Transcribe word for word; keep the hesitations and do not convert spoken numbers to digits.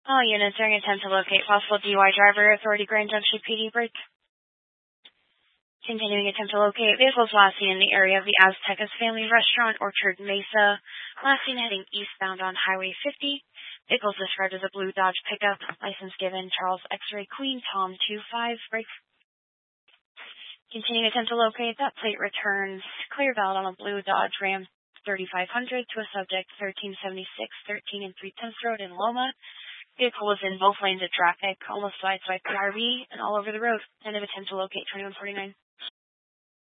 All units during attempt to locate possible D U I driver, Authority Grand Junction P D break. Continuing attempt to locate vehicles last seen in the area of the Aztecas Family Restaurant, Orchard Mesa. Last seen heading eastbound on Highway fifty. Vehicles described as a blue Dodge pickup. License given Charles X-Ray Queen Tom two five. Break. Continuing attempt to locate. That plate returns clear valid on a blue Dodge Ram thirty-five hundred to a subject thirteen seventy-six, thirteen and three tenths Road in Loma. Vehicle was in both lanes of traffic, almost sideswiped the R V and all over the road. End of attempt to locate twenty-one forty-nine.